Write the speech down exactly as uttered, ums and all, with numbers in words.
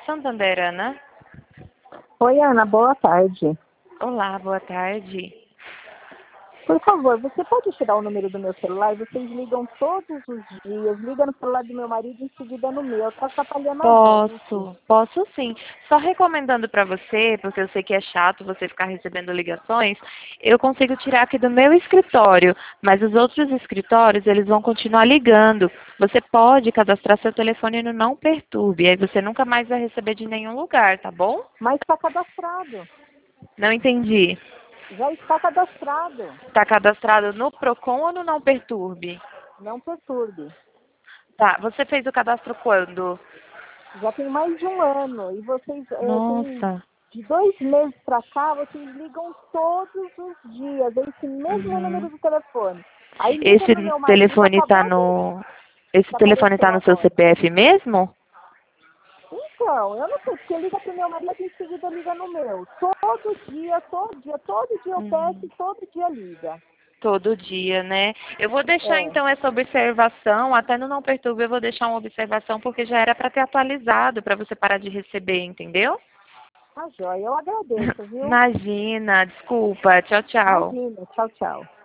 Santander, Ana. Oi, Ana, boa tarde. Olá, boa tarde. Por favor, você pode tirar o número do meu celular? Vocês ligam todos os dias, ligam no celular do meu marido e em seguida no meu. Tá atrapalhando a gente. Posso, posso sim. Só recomendando para você, porque eu sei que é chato você ficar recebendo ligações, eu consigo tirar aqui do meu escritório, mas os outros escritórios, eles vão continuar ligando. Você pode cadastrar seu telefone no Não Perturbe, aí você nunca mais vai receber de nenhum lugar, tá bom? Mas está cadastrado. Não entendi. Já está cadastrado. Está cadastrado no Procon ou no Não Perturbe? Não perturbe. Tá, você fez o cadastro quando? Já tem mais de um ano. E vocês, é, tem Nossa. de dois meses para cá, vocês ligam todos os dias. Esse mesmo número Uhum. de telefone. Aí liga Esse para o meu marido, telefone tá acabou de, no. Esse que telefone apareceu tá no seu agora. C P F mesmo? Então, eu não sei, porque liga pro meu marido e em seguida liga no meu. Todo dia, todo dia, todo dia eu peço Hum, e todo dia liga. todo dia, né? Eu vou deixar É, então essa observação, até no Não Perturbe eu vou deixar uma observação, porque já era para ter atualizado, para você parar de receber, entendeu? tá joia. Eu agradeço, viu? Imagina, desculpa, tchau, tchau. Imagina. Tchau, tchau.